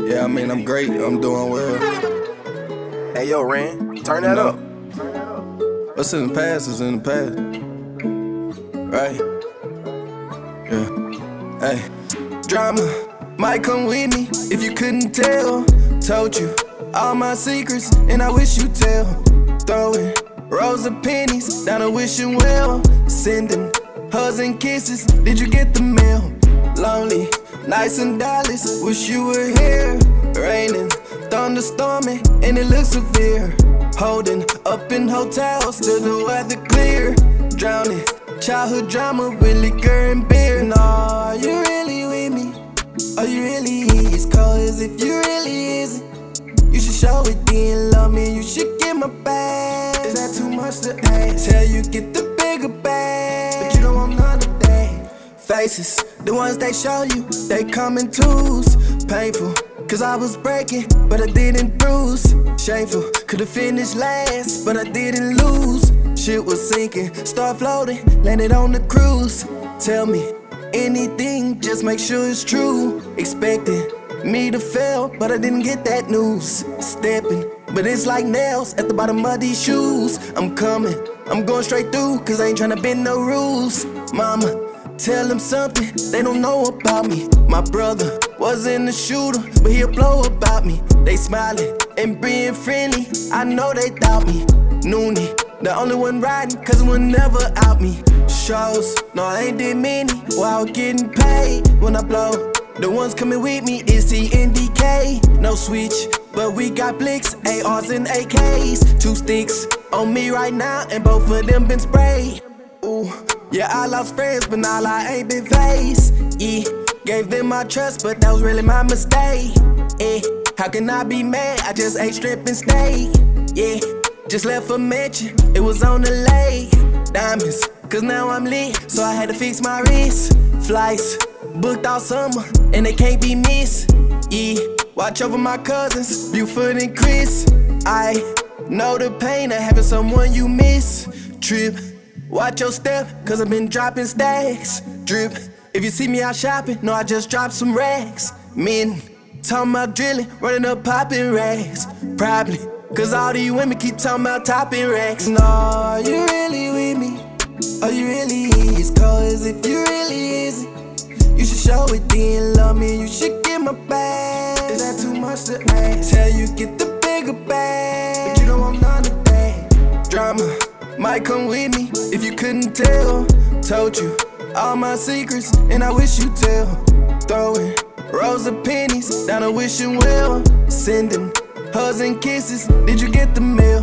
Yeah, I mean, I'm great. I'm doing well. Hey, yo, Ren, turn that up. What's in the past is in the past. Right? Yeah. Hey. Drama might come with me if you couldn't tell. Told you all my secrets, and I wish you tell. Throwing rows of pennies down a wishing well. Sending hugs and kisses. Did you get the mail? Lonely nights in Dallas, wish you were here. Raining, thunderstorming, and it looks severe. Holding up in hotels till the weather clear. Drowning, childhood drama with liquor and beer. No, are you really with me? Are you really is? Cause if you really isn't, you should show it then. Love me, you should get my bag. Is that too much to ask? Tell you get the bigger bag, but you don't want none of that. Faces, the ones they show you, they come in twos. Painful, cause I was breaking, but I didn't bruise. Shameful, could've finished last, but I didn't lose. Shit was sinking, start floating, landed on the cruise. Tell me anything, just make sure it's true. Expecting me to fail, but I didn't get that news. Stepping, but it's like nails at the bottom of these shoes. I'm coming, I'm going straight through, cause I ain't tryna bend no rules. Mama, tell them something they don't know about me. My brother wasn't a shooter, but he'll blow about me. They smiling and being friendly, I know they doubt me. Noonie, the only one riding, cause it was never out me. Shows, no I ain't did many, while getting paid when I blow. The ones coming with me is TNDK. No switch, but we got blicks, ARs and AKs. 2 sticks on me right now, and both of them been sprayed. Ooh, yeah, I lost friends, but now I ain't been phased. Yeah, gave them my trust, but that was really my mistake. How can I be mad? I just ate strip and steak. Yeah, just left a mention, it was on the lake. Diamonds, cause now I'm lit, so I had to fix my wrist. Flights, booked all summer, and they can't be missed. Yeah, watch over my cousins, Buford and Chris. I know the pain of having someone you miss. Trip, watch your step, cause I've been dropping stacks. Drip, if you see me out shopping, know I just dropped some racks. Men, talking about drilling, running up popping racks. Probably, cause all these women keep talking about topping racks. No, are you really with me? Are you really is? Cause if you really isn't, you should show it then. Love me, you should get my bag. Is that too much to ask? Tell you get the bigger bag, but you don't want none of that. Drama might come with me if you couldn't tell. Told you all my secrets, and I wish you tell. Throwing rows of pennies down a wishing well. Sending hugs and kisses, did you get the mail?